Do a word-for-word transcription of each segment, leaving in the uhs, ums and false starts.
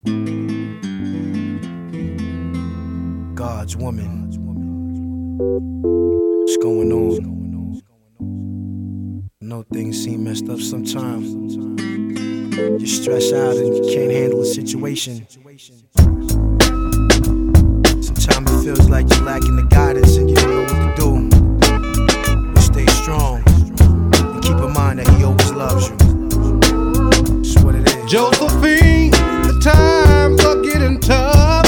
God's woman. What's going on? I know things seem messed up sometimes. You're stressed out and you can't handle a situation. Sometimes it feels like you're lacking the guidance and you don't know what to do. But stay strong and keep in mind that he always loves you. That's what it is. Josephine, the times are getting tough.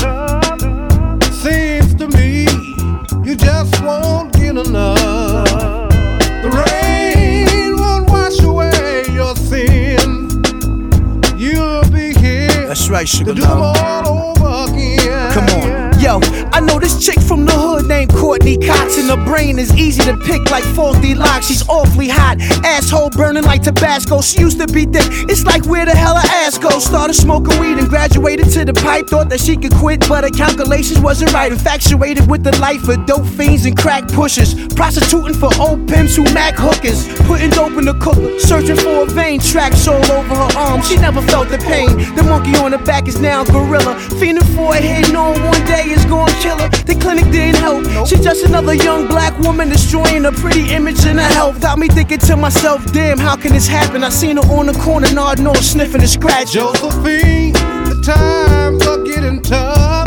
Seems to me you just won't get enough. The rain won't wash away your sin. You'll be here. That's right, sugar to do them all over again. Come on. Yo, I know this chick from the hood named Courtney Cox, and her brain is easy to pick like faulty locks. She's awfully hot, asshole burning like Tabasco. She used to be thick, it's like where the hell her ass goes. Started smoking weed and graduated to the pipe. Thought that she could quit, but her calculations wasn't right. Infatuated with the life of dope fiends and crack pushers, prostituting for old pimps who mac hookers, putting dope in the cooker, searching for a vein. Tracks all over her arm, she never felt the pain. The monkey on her back is now a gorilla, fiending for a hit, knowing one day is gonna kill her. The clinic didn't help. Nope. She's just another young black woman destroying her pretty image and her health. Got me thinking to myself, damn, how can this happen? I seen her on the corner, nod nose, sniffing and scratching. Josephine, the times are getting tough.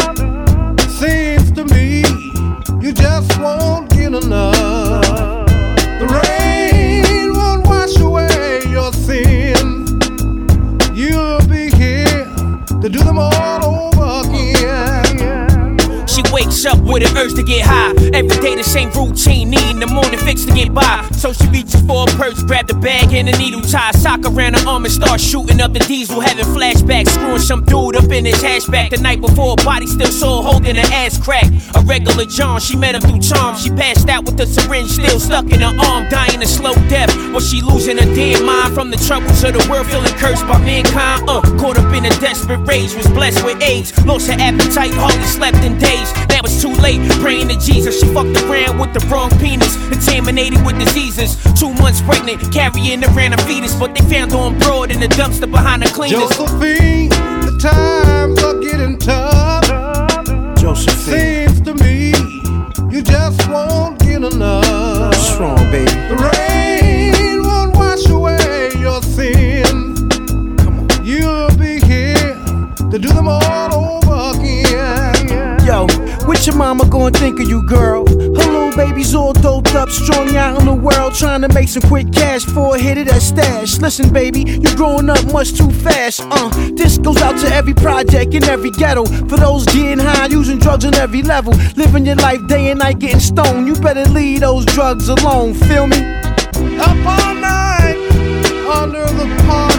Seems to me you just won't get enough. The rain won't wash away your sin. You'll be here to do them all over again. She wakes up with an urge to get high. Every day the same routine, needing the morning fix to get by. So she reaches for a purse, grab the bag and a needle tie, sock around her arm and start shooting up the diesel, having flashbacks, screwing some dude up in his hatchback. The night before, her body still sore, holding her ass crack. A regular John, she met him through charm. She passed out with the syringe still stuck in her arm, dying a slow death. Was she losing her damn mind from the troubles of the world, feeling cursed by mankind? Uh, caught up in a desperate rage, was blessed with AIDS, lost her appetite, hardly slept in days. Now it's too late, praying to Jesus. She fucked around with the wrong penis, contaminated with diseases. Two months pregnant, carrying around a fetus, but they found her on broad in the dumpster behind the cleaners. Josephine, the times are getting tough. Josephine, seems to me you just won't get enough. what's wrong, baby? The rain won't wash away your sin. Come on. You'll be here to do them all over again. Yo, what your mama gonna think of you, girl? Her little baby's all doped up, strung out in the world, trying to make some quick cash for a hit of that stash. Listen, baby, you're growing up much too fast. Uh, this goes out to every project in every ghetto. For those getting high, using drugs on every level, living your life day and night, getting stoned. You better leave those drugs alone. Feel me? Up all night under the palm.